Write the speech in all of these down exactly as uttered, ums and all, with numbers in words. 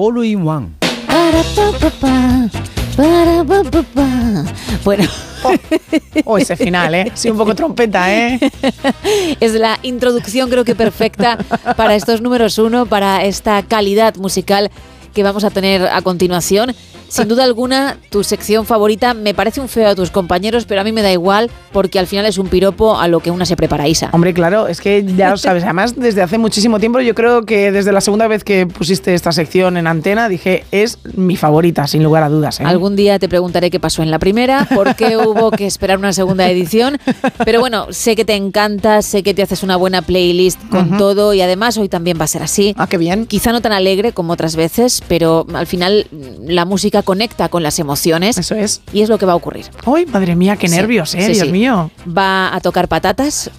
All in One. Para, pa, pa, pa, para, pa, pa, pa. Bueno. Oh, oh, ese final, ¿eh? Sí, un poco trompeta, ¿eh? Es la introducción, creo que perfecta para estos números uno, para esta calidad musical que vamos a tener a continuación. Sin duda alguna, tu sección favorita. Me parece un feo a tus compañeros, pero a mí me da igual, porque al final es un piropo a lo que una se prepara, Isa. Hombre, claro, es que ya lo sabes. Además, desde hace muchísimo tiempo, yo creo que desde la segunda vez que pusiste esta sección en antena, dije, es mi favorita, sin lugar a dudas, ¿eh? Algún día te preguntaré qué pasó en la primera, por qué hubo que esperar una segunda edición. Pero bueno, sé que te encanta, sé que te haces una buena playlist con uh-huh. todo, y además hoy también va a ser así. Ah, qué bien. Quizá no tan alegre como otras veces, pero al final la música conecta con las emociones. Eso es. Y es lo que va a ocurrir. ¡Ay, madre mía, qué nervios, eh! Sí, Dios sí. mío. Va a tocar patatas.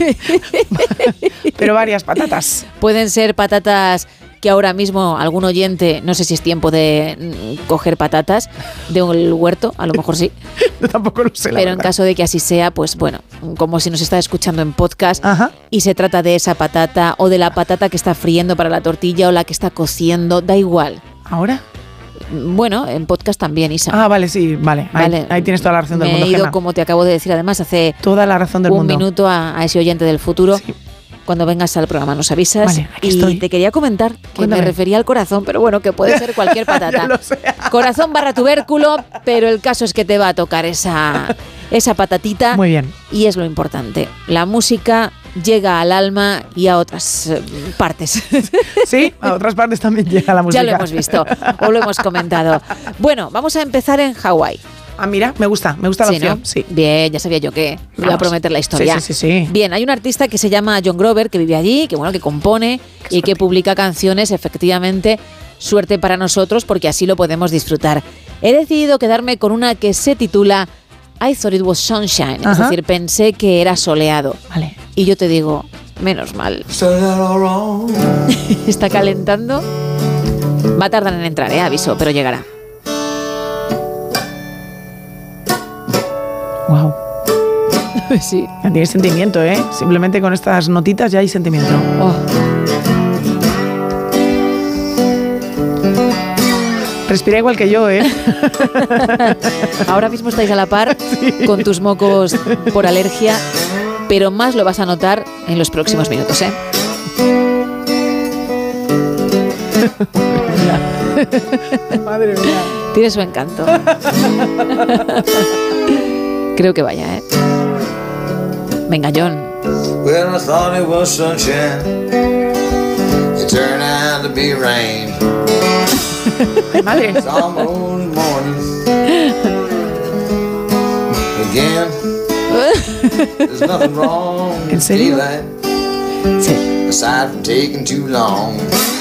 Pero varias patatas. Pueden ser patatas que ahora mismo algún oyente, no sé si es tiempo de coger patatas de un huerto, a lo mejor sí. Yo tampoco lo sé, la Pero verdad. en caso de que así sea, pues bueno, como si nos está escuchando en podcast. Ajá. Y se trata de esa patata o de la patata que está friendo para la tortilla o la que está cociendo, da igual. ¿Ahora? Bueno, en podcast también, Isa. Ah, vale, sí, vale. Ahí, Vale. ahí tienes toda la razón del Me mundo, he ido, Gemma. como te acabo de decir, además, hace Toda la razón del un mundo. minuto a, a ese oyente del futuro. Sí. Cuando vengas al programa nos avisas. Vale, aquí y estoy. te quería comentar que Cuéntame. me refería al corazón, pero bueno, que puede ser cualquier patata. Ya lo sé. Corazón barra tubérculo, pero el caso es que te va a tocar esa, esa patatita. Muy bien. Y es lo importante. La música llega al alma y a otras eh, partes. Sí, a otras partes también llega la música. Ya lo hemos visto o lo hemos comentado. Bueno, vamos a empezar en Hawái. Ah, mira, me gusta, me gusta la Sí, opción. ¿no? Sí. Bien, ya sabía yo que me iba a Vamos. prometer la historia. Sí, sí, sí, sí. Bien, hay un artista que se llama John Grover, que vive allí, que bueno, que compone Qué y que suerte. publica canciones, efectivamente. Suerte para nosotros porque así lo podemos disfrutar. He decidido quedarme con una que se titula I Thought It Was Sunshine, Ajá. es decir, pensé que era soleado. Vale. Y yo te digo, menos mal. Está calentando. Va a tardar en entrar, eh, aviso, pero llegará. Wow. Sí. Ya tienes sentimiento, ¿eh? Simplemente con estas notitas ya hay sentimiento. Oh. Respira igual que yo, ¿eh? Ahora mismo estáis a la par con tus mocos por alergia, pero más lo vas a notar en los próximos minutos, ¿eh? Madre mía. Tiene su encanto. Creo que vaya, ¿eh? Venga, John. Well, I thought it was sunshine. It turned out to be rain. Ay, madre. It's almost morning. Again, there's nothing wrong ¿En with serio? daylight, Sí. aside from taking too long.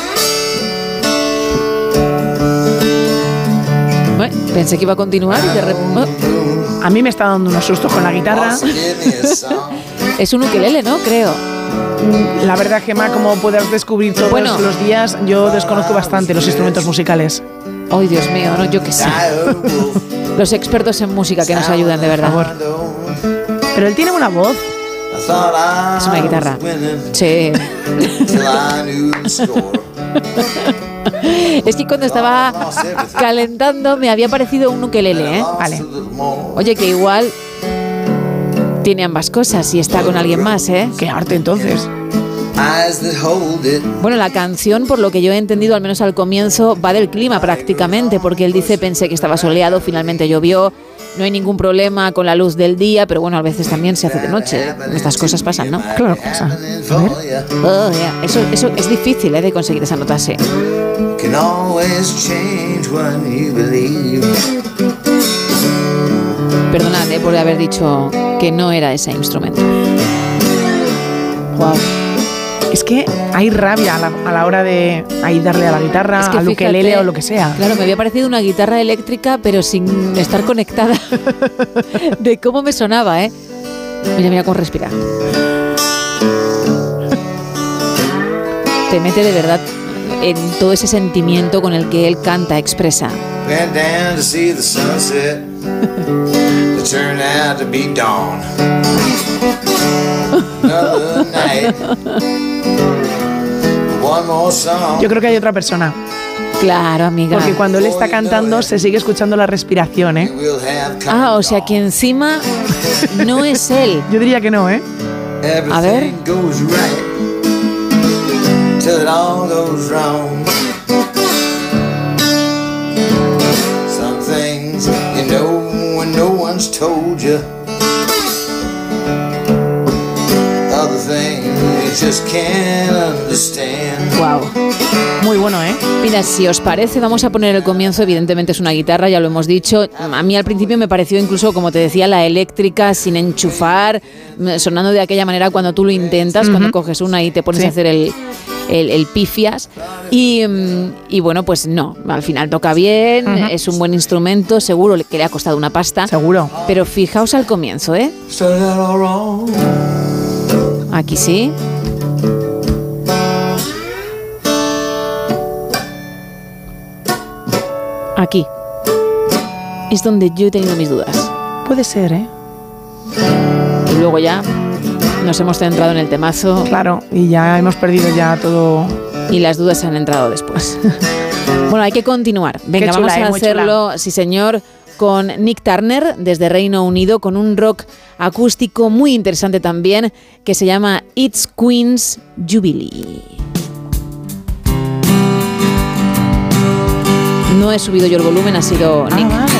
Bueno, pensé que iba a continuar y de repente... A mí me está dando unos sustos con la guitarra. Also give me a song. Es un ukelele, ¿no? Creo. La verdad, Gemma, como puedes descubrir todos Bueno. los días, yo desconozco bastante los instrumentos musicales. Ay, Dios mío, no, yo qué sé. Los expertos en música que nos ayudan, de verdad. Pero él tiene una voz. Es una guitarra. Sí. Es que cuando estaba calentando me había parecido un ukelele, ¿eh? Vale. Oye, que igual tiene ambas cosas y está con alguien más, ¿eh? Qué arte, entonces. Bueno, la canción, por lo que yo he entendido, al menos al comienzo, va del clima prácticamente, porque él dice, pensé que estaba soleado, finalmente llovió, no hay ningún problema con la luz del día, pero bueno, a veces también se hace de noche. Estas cosas pasan, ¿no? Claro que pasa. A ver. Oh, yeah. Eso, eso es difícil, ¿eh? De conseguir esa nota así. Can always change when you believe. Perdonad, ¿eh? Por haber dicho que no era ese instrumento. Wow. Es que hay rabia a la, a la hora de ahí darle a la guitarra, Es que al fíjate, ukelele o lo que sea. Claro, me había parecido una guitarra eléctrica, pero sin estar conectada. De cómo me sonaba, ¿eh? Mira, mira cómo respira. Te mete de verdad en todo ese sentimiento con el que él canta, expresa. Went down to see the sunset. It turned out to be dawn. Another night. One more song. Yo creo que hay otra persona. Claro, amiga. Porque cuando él está cantando se sigue escuchando la respiración, ¿eh? We'll have Ah, o sea que encima no es él. Yo diría que no, ¿eh? A ver. Everything goes right till it all goes wrong. Some things you know when no one's told you. Other things you just can't understand. Wow. Muy bueno, ¿eh? Mira, si os parece, vamos a poner el comienzo. Evidentemente es una guitarra, ya lo hemos dicho. A mí al principio me pareció incluso, como te decía, la eléctrica sin enchufar, sonando de aquella manera cuando tú lo intentas, uh-huh. cuando coges una y te pones sí. a hacer el, el, el pifias. Y, y bueno, pues no, al final toca bien, uh-huh. es un buen instrumento, seguro que le ha costado una pasta. Seguro. Pero fijaos al comienzo, ¿eh? Aquí sí. Aquí. Es donde yo he tenido mis dudas. Puede ser, ¿eh? Y luego ya nos hemos centrado en el temazo. Claro, y ya hemos perdido ya todo. Y las dudas han entrado después. Bueno, hay que continuar. Venga, chula, vamos a eh, muy hacerlo, chula. sí señor, con Nick Turner desde Reino Unido, con un rock acústico muy interesante también, que se llama It's Queen's Jubilee. No he subido yo el volumen, ha sido Nick. Ah, vale.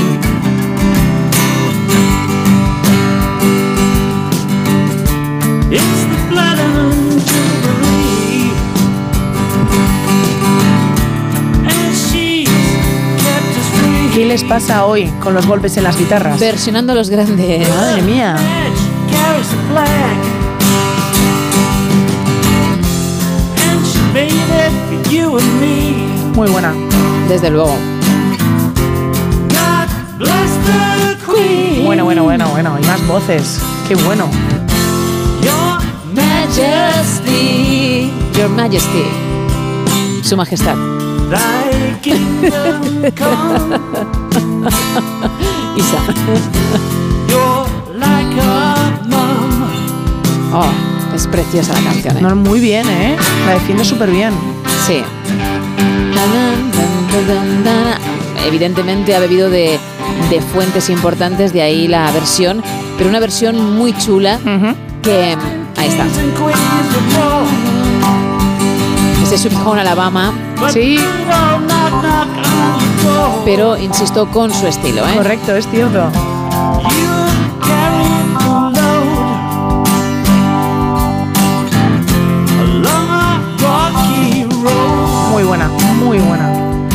It's the Platinum Jubilee, and she's kept us free. ¿Qué les pasa hoy con los golpes en las guitarras? Versionando a los grandes. Madre mía. Edge carries the flag, and she made it for you and me. Muy buena. Desde luego. God bless the Queen. Bueno, bueno, bueno, bueno. Y más voces. Qué bueno. Your Majesty. Your Majesty. Su Majestad. thy kingdom come. Isa. You're like a mom. Oh, es preciosa la canción, ¿eh? No, muy bien, ¿eh? La defiende súper bien. Sí. Evidentemente ha bebido de, de fuentes importantes, de ahí la versión, pero una versión muy chula Uh-huh. que... Ahí está. And queens of Rome. Ese Sweet Home Alabama, Sí, We don't knock, knock on your door. pero insisto, con su estilo, ¿eh? correcto, es cierto. You carry the load along a rocky road. Muy buena, muy buena.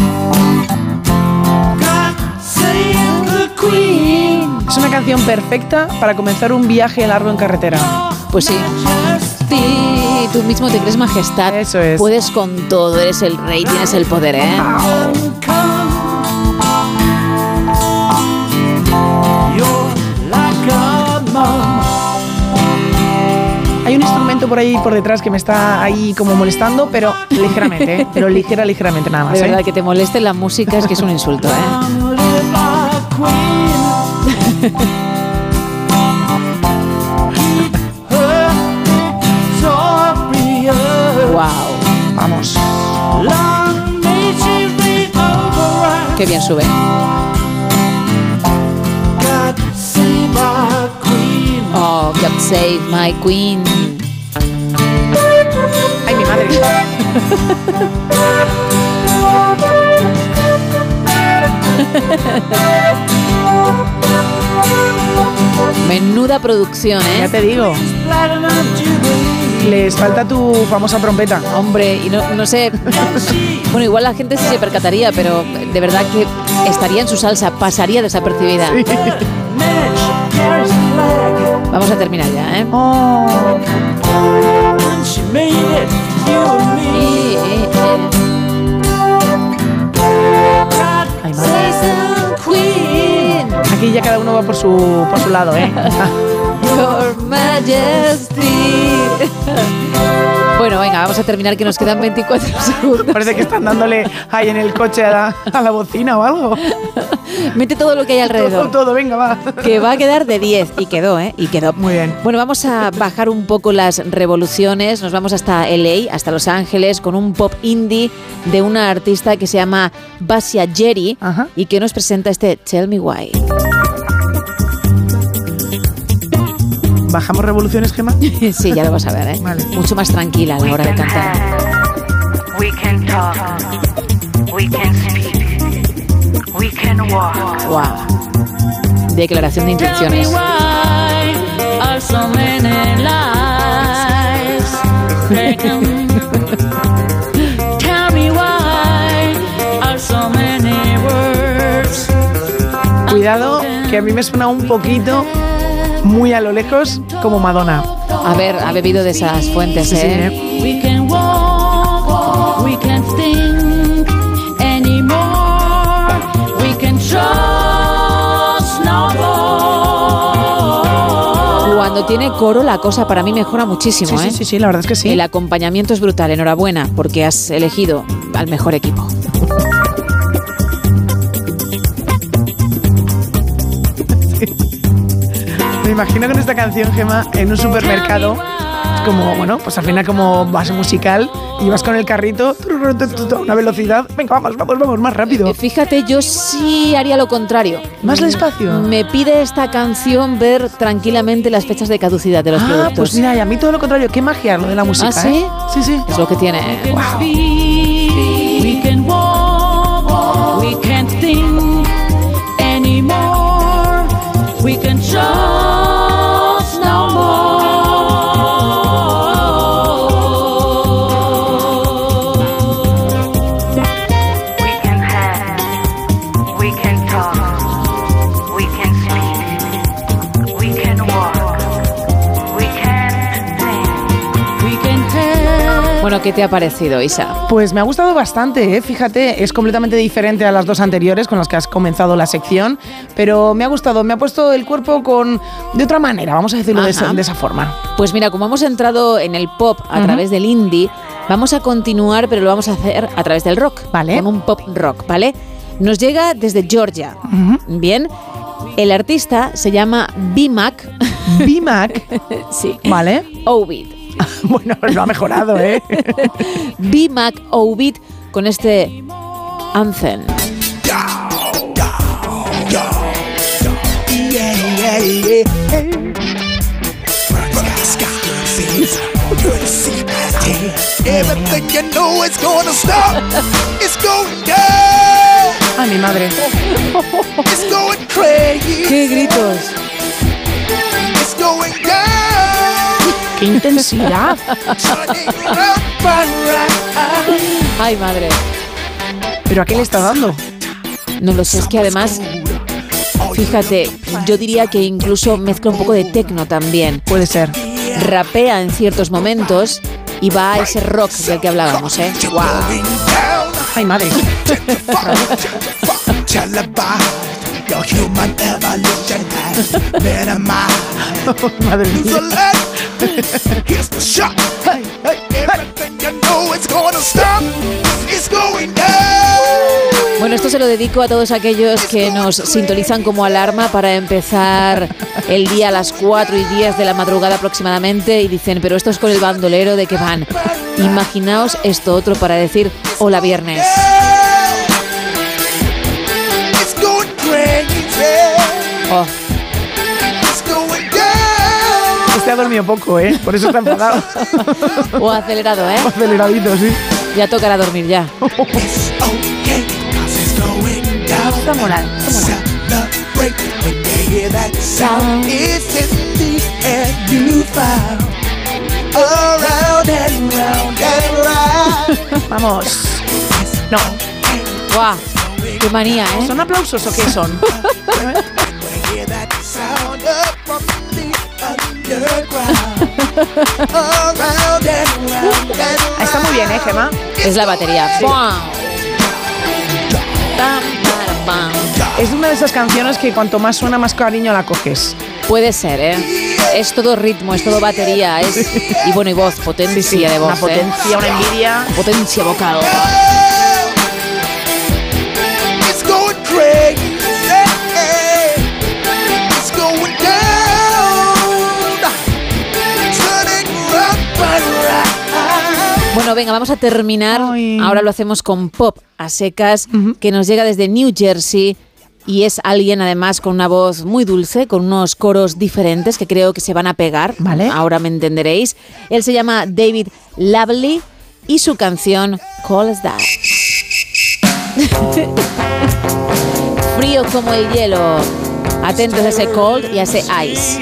God save the Queen. Es una canción perfecta para comenzar un viaje largo en carretera. Pues sí. Sí, tú mismo te crees majestad. Eso es. Puedes con todo, eres el rey, tienes el poder, ¿eh? You're like a mom. Hay un instrumento por ahí por detrás que me está ahí como molestando, pero ligeramente, ¿eh? Pero ligera, ligeramente nada más. De verdad, ¿eh? que te moleste la música es que es un insulto, ¿eh? I'm a little queen. Victoria. Wow, Vamos. Long may she reign over us. qué bien sube. God save our queen. Oh, God save my queen. Ay, mi madre. Menuda producción, Ya ¿eh? te digo. Platinum Jubilee. Les falta tu famosa trompeta. Hombre, y no, no sé, bueno, igual la gente sí se percataría, pero de verdad que estaría en su salsa, pasaría desapercibida. Sí. Midge carries the flag, Vamos a terminar ya, ¿eh? Oh, and she made it for you and me. Y, y, God ay, madre. save the queen, Aquí ya cada uno va por su, por su lado, ¿eh? your majesty. Bueno, venga, vamos a terminar que nos quedan veinticuatro segundos. Parece que están dándole ahí en el coche a la, a la bocina o algo. Mete todo lo que hay alrededor. Todo, todo, venga, va. Que va a quedar de diez. Y quedó, ¿eh? Y quedó. Muy bien. Bueno, vamos a bajar un poco las revoluciones. Nos vamos hasta L A, hasta Los Ángeles, con un pop indie de una artista que se llama Basia Jerry. Ajá. Y que nos presenta este Tell Me Why. ¿Bajamos revoluciones, Gemma? Sí, ya lo vas a ver, ¿eh? Vale. Mucho más tranquila a la hora de cantar. We can talk, we can speak, we can walk. Wow. Declaración de intenciones. Tell me why are so many lies making. Tell me why are so many words. Cuidado, que a mí me suena un poquito, muy a lo lejos, como Madonna. A ver, ha bebido de esas fuentes, sí, ¿eh? Sí. We can walk, we can think anymore. We can trust no more. Cuando tiene coro, la cosa para mí mejora muchísimo, Sí, ¿eh? sí, sí, sí, la verdad es que sí. El acompañamiento es brutal. Enhorabuena, porque has elegido al mejor equipo. Me imagino con esta canción, Gemma, en un supermercado. Es como, bueno, pues al final como base musical y vas con el carrito a una velocidad. Venga, vamos, vamos, vamos, más rápido. Fíjate, yo sí haría lo contrario. ¿Más despacio? Me pide esta canción ver tranquilamente las fechas de caducidad de los ah, productos. Pues mira, y a mí todo lo contrario. Qué magia lo de la música. ¿Ah, sí? ¿eh? Sí, sí. Es lo que tiene. We can Wow. speak, we can walk, we can't think anymore. We can trust no more. We can have, we can talk, we can speak, we can walk, we can think. We can have. Bueno, ¿qué te ha parecido, Isa? Pues me ha gustado bastante, ¿eh? Fíjate, es completamente diferente a las dos anteriores con las que has comenzado la sección, pero me ha gustado, me ha puesto el cuerpo con de otra manera, vamos a decirlo de esa, de esa forma. Pues mira, como hemos entrado en el pop a uh-huh. través del indie, vamos a continuar, pero lo vamos a hacer a través del rock, vale, con un pop rock, ¿vale? Nos llega desde Georgia, uh-huh. Bien. El artista se llama B-Mac. B-Mac, sí. Vale. Ovid. Bueno, lo ha mejorado, ¿eh? B-Mac Ovid con este Anthem. Everything you know is gonna stop. It's going down. Ay, mi madre. It's going crazy. ¡Qué gritos! It's going down. ¡Qué intensidad! ¡Ay, madre! ¿Pero a qué le está dando? No lo sé, es que además, fíjate, yo diría que incluso mezcla un poco de techno también. Puede ser. Rapea en ciertos momentos y va a ese rock del que hablábamos, ¿eh? ¡Wow! ¡Ay, madre! Madre mía. Bueno, esto se lo dedico a todos aquellos que nos sintonizan como alarma para empezar el día a las cuatro y diez de la madrugada aproximadamente y dicen, pero esto es con el bandolero, ¿de qué van? Imaginaos esto otro para decir hola viernes. Oh. Este ha dormido poco, ¿eh? Por eso está enfadado. O acelerado, ¿eh? O aceleradito, sí. Ya tocará dormir ya. Está moral, está moral. Vamos. No. ¡Guau! ¡Qué manía, eh! ¿Son aplausos o qué son? Está muy bien, ¿eh, Gemma? Es la batería. Sí. Es una de esas canciones que cuanto más suena, más cariño la coges. Puede ser, ¿eh? Es todo ritmo, es todo batería, es y bueno y voz, potencia Sí, sí, de voz, una potencia, ¿eh? una envidia. Potencia vocal. It's going crazy. It's going down. Turning round and round. Bueno, venga, vamos a terminar. Ay. Ahora lo hacemos con pop a secas, que nos llega desde New Jersey. Y es alguien además con una voz muy dulce, con unos coros diferentes que creo que se van a pegar. Vale. Ahora me entenderéis. Él se llama David Lovely y su canción Cold as That. Frío como el hielo. Atentos a ese cold y a ese ice.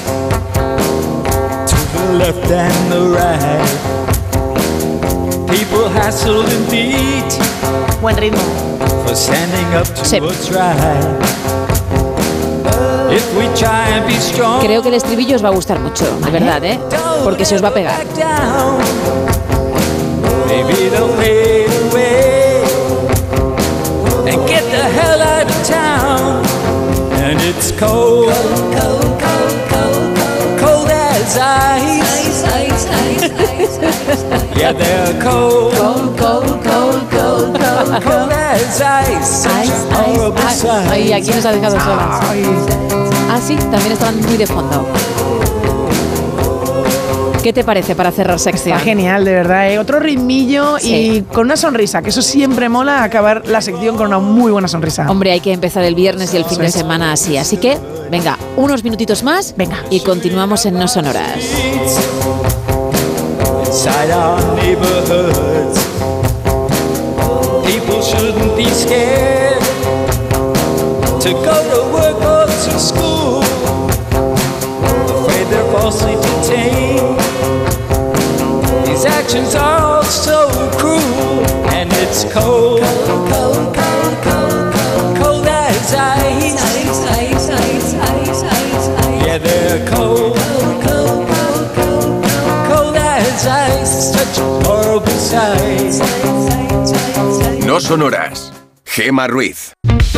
To the left and the right. People hassled indeed Buen ritmo. for standing up to Sí. what's right. If we try and be strong, Creo que el estribillo os va a gustar mucho, de verdad, ¿eh? Porque se os va a pegar. back down. Maybe they'll fade away and get the hell out of town. And it's cold, cold, cold, cold, cold, cold as ice. Ice, ice, ice, ice. Yeah, they're cold, cold, cold, cold, cold, cold, cold as ice. Such a horrible sight. Ay, aquí nos ha dejado solas. Ah, sí, también estaban muy de fondo. ¿Qué te parece para cerrar sección? Está genial, de verdad, ¿eh? Otro ritmillo Sí. y con una sonrisa, que eso siempre mola, acabar la sección con una muy buena sonrisa. Hombre, hay que empezar el viernes y el fin Eso de es. semana así. Así que, venga, unos minutitos más. Venga. Y continuamos en No Sonoras. Inside our neighborhoods, people shouldn't be scared to go to work or to school, afraid they're falsely detained. These actions are all so cruel, and it's cold, cold, cold, cold, cold, cold, cold as ice. Ice, ice, ice, ice, ice. Yeah, they're cold, cold, cold, cold, cold, cold as ice. Such a horrible sight. No Sonoras. Gema Ruiz.